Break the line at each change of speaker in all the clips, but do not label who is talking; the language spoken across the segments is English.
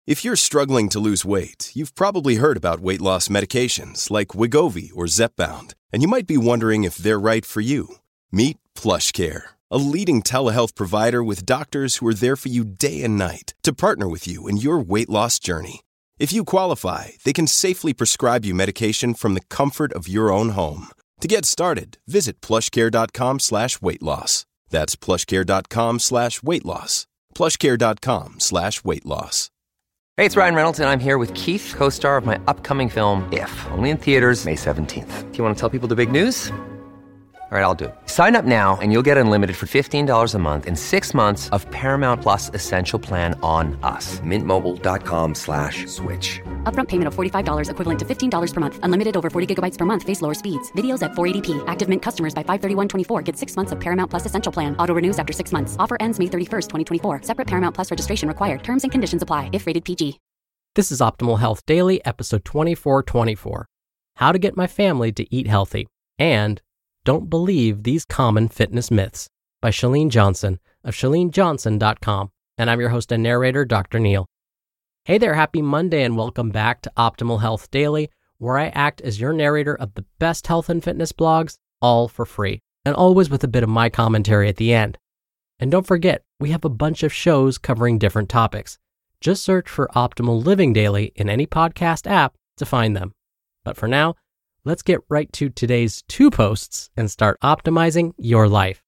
If you're struggling to lose weight, you've probably heard about weight loss medications like Wegovy or Zepbound, and you might be wondering if they're right for you. Meet PlushCare, a leading telehealth provider with doctors who are there for you day and night to partner with you in your weight loss journey. If you qualify, they can safely prescribe you medication from the comfort of your own home. To get started, visit plushcare.com/weightloss. That's plushcare.com/weightloss. plushcare.com/weightloss.
Hey, it's Ryan Reynolds, and I'm here with Keith, co-star of my upcoming film, If, only in theaters May 17th. Do you want to tell people the big news? All right, I'll do it. Sign up now and you'll get unlimited for $15 a month and 6 months of Paramount Plus Essential Plan on us. MintMobile.com/switch.
Upfront payment of $45 equivalent to $15 per month. Unlimited over 40 gigabytes per month. Face lower speeds. Videos at 480p. Active Mint customers by 531.24 get 6 months of Paramount Plus Essential Plan. Auto renews after 6 months. Offer ends May 31st, 2024. Separate Paramount Plus registration required. Terms and conditions apply if rated PG.
This is Optimal Health Daily, episode 2424. How to get my family to eat healthy. And don't believe these common fitness myths, by Chalene Johnson of ChaleneJohnson.com. And I'm your host and narrator, Dr. Neil. Hey there, happy Monday, and welcome back to Optimal Health Daily, where I act as your narrator of the best health and fitness blogs, all for free, and always with a bit of my commentary at the end. And don't forget, we have a bunch of shows covering different topics. Just search for Optimal Living Daily in any podcast app to find them. But for now, let's get right to today's 2 posts and start optimizing your life.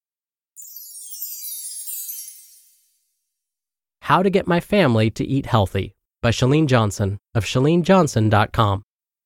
How to Get My Family to Eat Healthy, by Chalene Johnson of ChaleneJohnson.com.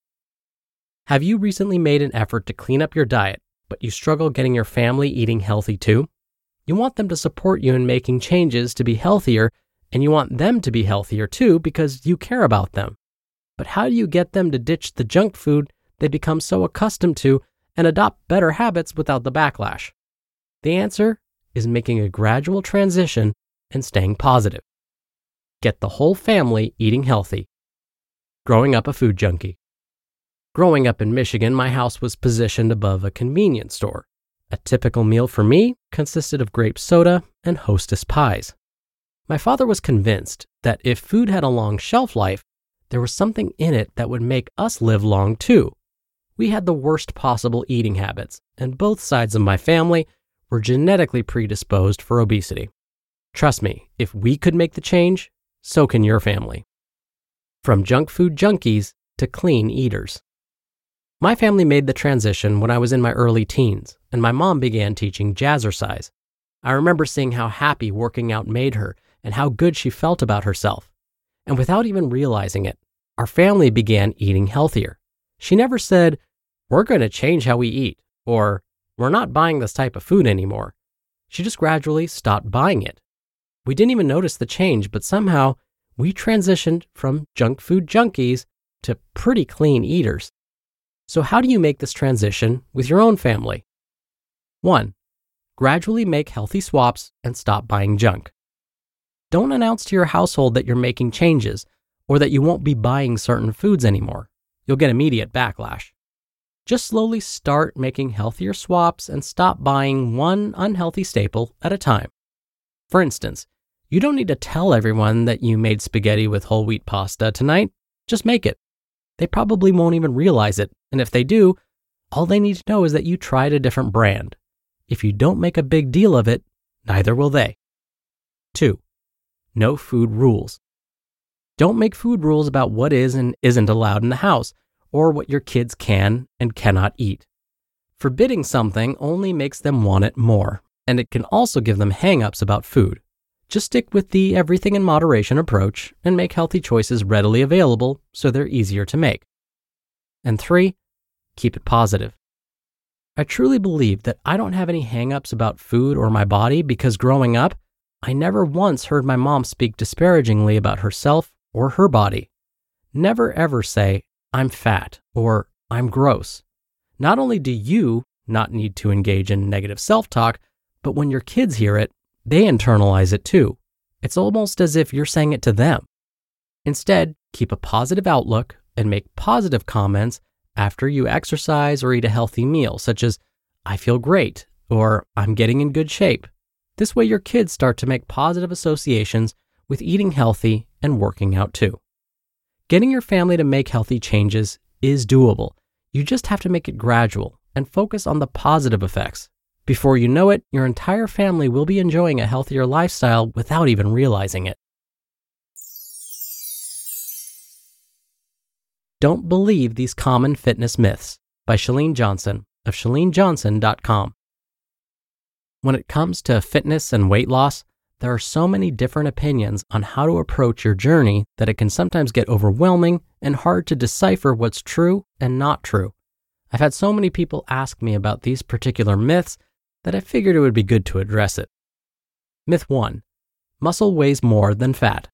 Have you recently made an effort to clean up your diet, but you struggle getting your family eating healthy too? You want them to support you in making changes to be healthier, and you want them to be healthier too because you care about them. But how do you get them to ditch the junk food they become so accustomed to and adopt better habits without the backlash? The answer is making a gradual transition and staying positive. Get the whole family eating healthy. Growing up a food junkie. Growing up in Michigan, my house was positioned above a convenience store. A typical meal for me consisted of grape soda and Hostess pies. My father was convinced that if food had a long shelf life, there was something in it that would make us live long too. We had the worst possible eating habits, and both sides of my family were genetically predisposed for obesity. Trust me, if we could make the change, so can your family. From junk food junkies to clean eaters. My family made the transition when I was in my early teens, and my mom began teaching jazzercise. I remember seeing how happy working out made her and how good she felt about herself. And without even realizing it, our family began eating healthier. She never said, "We're going to change how we eat," or "We're not buying this type of food anymore." She just gradually stopped buying it. We didn't even notice the change, but somehow we transitioned from junk food junkies to pretty clean eaters. So how do you make this transition with your own family? 1. Gradually make healthy swaps and stop buying junk. Don't announce to your household that you're making changes or that you won't be buying certain foods anymore. You'll get immediate backlash. Just slowly start making healthier swaps and stop buying one unhealthy staple at a time. For instance, you don't need to tell everyone that you made spaghetti with whole wheat pasta tonight. Just make it. They probably won't even realize it, and if they do, all they need to know is that you tried a different brand. If you don't make a big deal of it, neither will they. 2. No food rules. Don't make food rules about what is and isn't allowed in the house, or what your kids can and cannot eat. Forbidding something only makes them want it more, and it can also give them hang-ups about food. Just stick with the everything in moderation approach and make healthy choices readily available so they're easier to make. And 3, keep it positive. I truly believe that I don't have any hang-ups about food or my body because growing up, I never once heard my mom speak disparagingly about herself or her body. Never ever say, "I'm fat" or "I'm gross." Not only do you not need to engage in negative self-talk, but when your kids hear it, they internalize it too. It's almost as if you're saying it to them. Instead, keep a positive outlook and make positive comments after you exercise or eat a healthy meal, such as, "I feel great," or "I'm getting in good shape." This way your kids start to make positive associations with eating healthy and working out too. Getting your family to make healthy changes is doable. You just have to make it gradual and focus on the positive effects. Before you know it, your entire family will be enjoying a healthier lifestyle without even realizing it. Don't Believe These Common Fitness Myths by Chalene Johnson of ChaleneJohnson.com. When it comes to fitness and weight loss, there are so many different opinions on how to approach your journey that it can sometimes get overwhelming and hard to decipher what's true and not true. I've had so many people ask me about these particular myths that I figured it would be good to address it. Myth 1. Muscle weighs more than fat.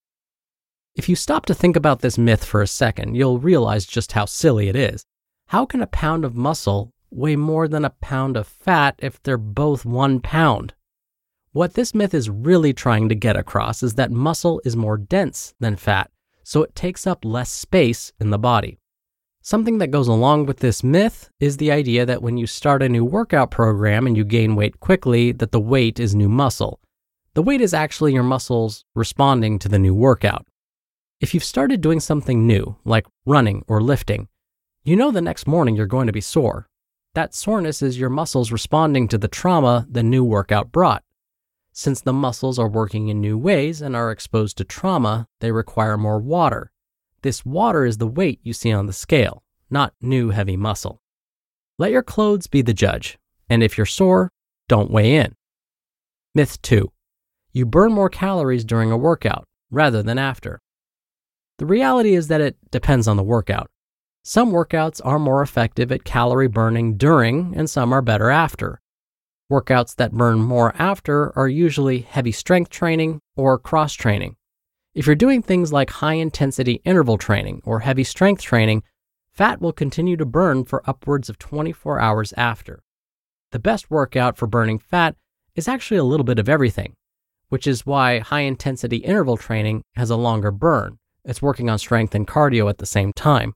If you stop to think about this myth for a second, you'll realize just how silly it is. How can a pound of muscle weigh more than a pound of fat if they're both 1 pound? What this myth is really trying to get across is that muscle is more dense than fat, so it takes up less space in the body. Something that goes along with this myth is the idea that when you start a new workout program and you gain weight quickly, that the weight is new muscle. The weight is actually your muscles responding to the new workout. If you've started doing something new, like running or lifting, you know the next morning you're going to be sore. That soreness is your muscles responding to the trauma the new workout brought. Since the muscles are working in new ways and are exposed to trauma, they require more water. This water is the weight you see on the scale, not new heavy muscle. Let your clothes be the judge, and if you're sore, don't weigh in. Myth 2. You burn more calories during a workout rather than after. The reality is that it depends on the workout. Some workouts are more effective at calorie burning during, and some are better after. Workouts that burn more after are usually heavy strength training or cross training. If you're doing things like high intensity interval training or heavy strength training, fat will continue to burn for upwards of 24 hours after. The best workout for burning fat is actually a little bit of everything, which is why high intensity interval training has a longer burn. It's working on strength and cardio at the same time.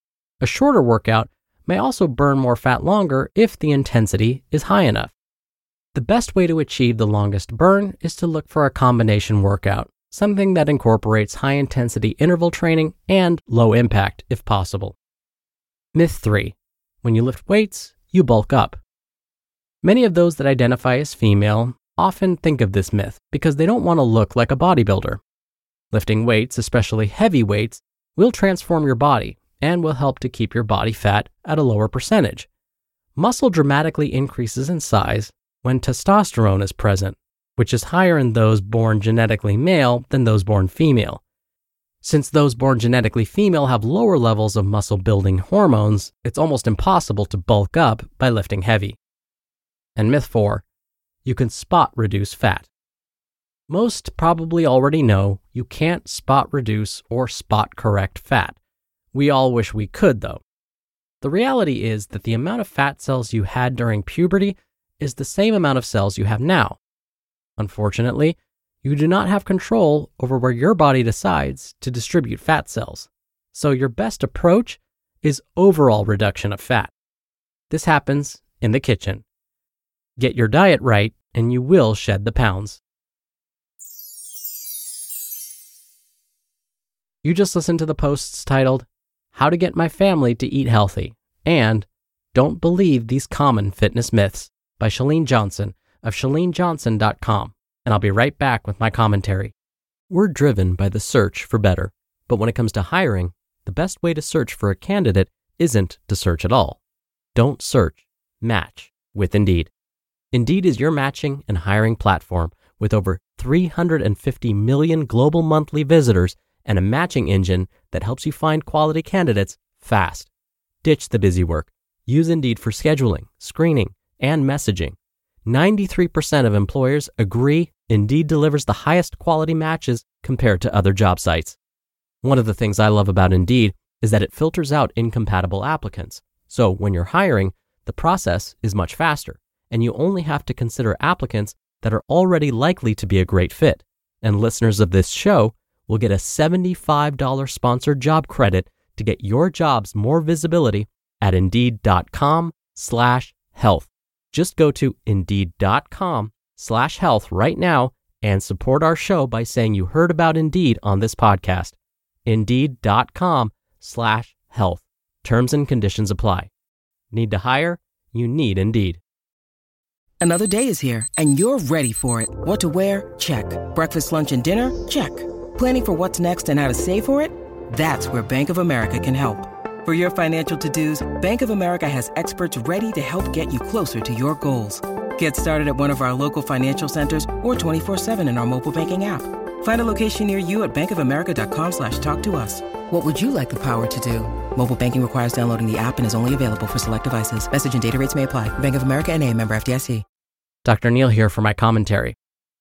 A shorter workout may also burn more fat longer if the intensity is high enough. The best way to achieve the longest burn is to look for a combination workout, something that incorporates high-intensity interval training and low impact if possible. Myth 3. When you lift weights, you bulk up. Many of those that identify as female often think of this myth because they don't want to look like a bodybuilder. Lifting weights, especially heavy weights, will transform your body and will help to keep your body fat at a lower percentage. Muscle dramatically increases in size when testosterone is present, which is higher in those born genetically male than those born female. Since those born genetically female have lower levels of muscle-building hormones, it's almost impossible to bulk up by lifting heavy. And myth 4, you can spot reduce fat. Most probably already know you can't spot reduce or spot correct fat. We all wish we could, though. The reality is that the amount of fat cells you had during puberty is the same amount of cells you have now. Unfortunately, you do not have control over where your body decides to distribute fat cells. So your best approach is overall reduction of fat. This happens in the kitchen. Get your diet right and you will shed the pounds. You just listened to the posts titled, How to Get My Family to Eat Healthy, and Don't Believe These Common Fitness Myths by Chalene Johnson of ChaleneJohnson.com, and I'll be right back with my commentary. We're driven by the search for better, but when it comes to hiring, the best way to search for a candidate isn't to search at all. Don't search, match with Indeed. Indeed is your matching and hiring platform with over 350 million global monthly visitors and a matching engine that helps you find quality candidates fast. Ditch the busy work. Use Indeed for scheduling, screening, and messaging. 93% of employers agree Indeed delivers the highest quality matches compared to other job sites. One of the things I love about Indeed is that it filters out incompatible applicants. So when you're hiring, the process is much faster, and you only have to consider applicants that are already likely to be a great fit. And listeners of this show will get a $75 sponsored job credit to get your jobs more visibility at Indeed.com/health. Just go to Indeed.com/health right now and support our show by saying you heard about Indeed on this podcast. Indeed.com/health. Terms and conditions apply. Need to hire? You need Indeed.
Another day is here, and you're ready for it. What to wear? Check. Breakfast, lunch, and dinner? Check. Planning for what's next and how to save for it? That's where Bank of America can help. For your financial to-dos, Bank of America has experts ready to help get you closer to your goals. Get started at one of our local financial centers or 24/7 in our mobile banking app. Find a location near you at bankofamerica.com/talktous. What would you like the power to do? Mobile banking requires downloading the app and is only available for select devices. Message and data rates may apply. Bank of America N.A., member FDIC.
Dr. Neal here for my commentary.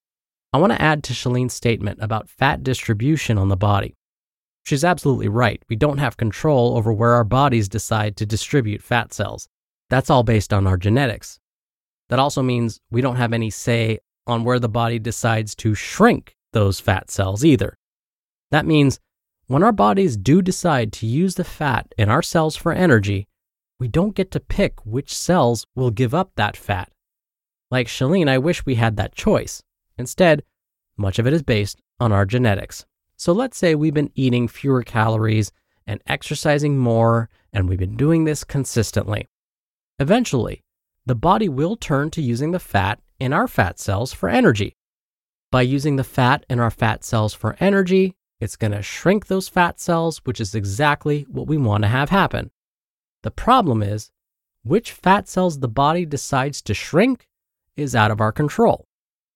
I want to add to Shalene's statement about fat distribution on the body. She's absolutely right. We don't have control over where our bodies decide to distribute fat cells. That's all based on our genetics. That also means we don't have any say on where the body decides to shrink those fat cells either. That means when our bodies do decide to use the fat in our cells for energy, we don't get to pick which cells will give up that fat. Like Shalene, I wish we had that choice. Instead, much of it is based on our genetics. So let's say we've been eating fewer calories and exercising more, and we've been doing this consistently. Eventually, the body will turn to using the fat in our fat cells for energy. By using the fat in our fat cells for energy, it's going to shrink those fat cells, which is exactly what we want to have happen. The problem is, which fat cells the body decides to shrink is out of our control.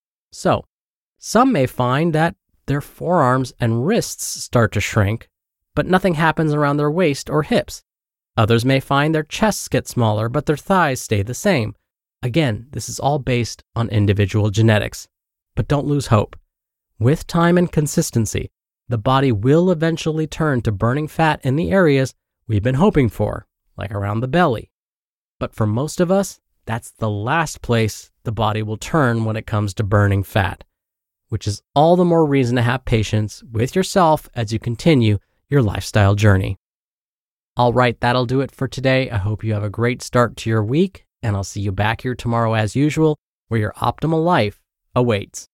So, some may find that their forearms and wrists start to shrink, but nothing happens around their waist or hips. Others may find their chests get smaller, but their thighs stay the same. Again, this is all based on individual genetics. But don't lose hope. With time and consistency, the body will eventually turn to burning fat in the areas we've been hoping for, like around the belly. But for most of us, that's the last place the body will turn when it comes to burning fat, which is all the more reason to have patience with yourself as you continue your lifestyle journey. All right, that'll do it for today. I hope you have a great start to your week, and I'll see you back here tomorrow as usual, where your optimal life awaits.